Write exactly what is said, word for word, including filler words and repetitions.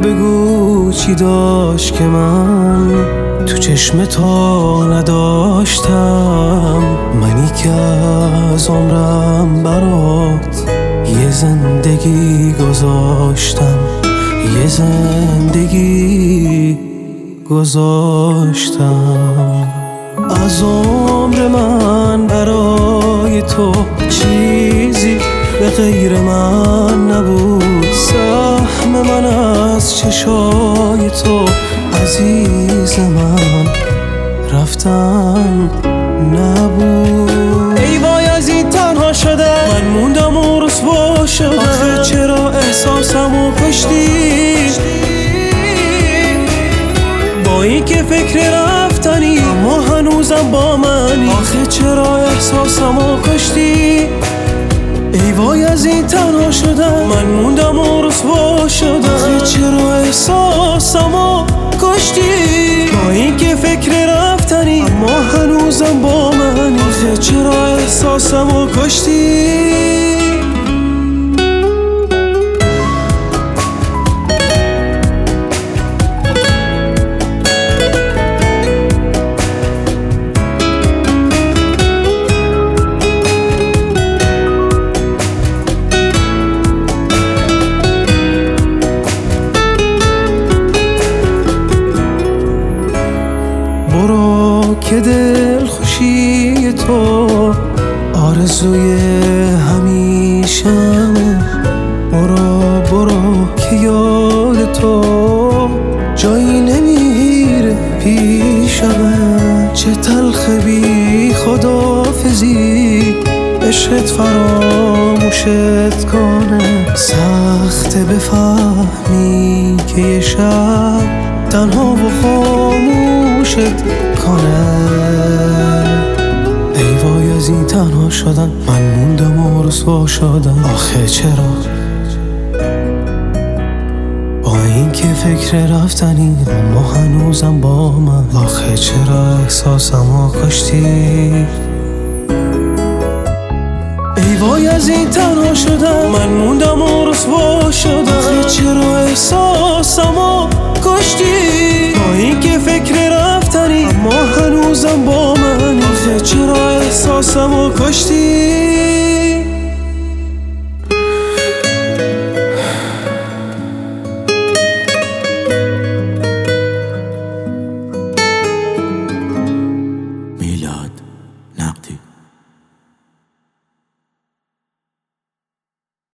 بگو چی داشت که من تو چشم تو نداشتم. منی که از عمرم برات یه زندگی گذاشتم، یه زندگی گذاشتم. از عمر من برای تو چیزی به غیر من نبود. سهم من از چشای تو عزیز من رفتن نبود. ای وای از این تنها شده من موندم و رسوا شدم. آخه چرا احساسمو کشتی با این که فکر رفتنی اما هنوزم با منی. آخه چرا احساسمو کشتی. ای وای از این تنها شدم من موندم و رسوا شدم. آخه چرا احساسمو کشتی با این که فکر رفتنی اما هنوزم با منی. آخه چرا احساسمو کشتی. برو که دل خوشی تو آرزوی همیشمه. برو برو که یاد تو جایی نمیره پیشمه. چه تلخ بی خداحافظی عشقت فراموشت کنه. سخته بفهمی که یه شب تنها و خاموشت کنه. ای وای از این تنها شدن من موندم و رسوا شدم. آخه چرا با این که فکر رفتنی اما هنوزم با من. آخه چرا احساسمو کشتی. ای وای از این تنها شدم من موندم و رسوا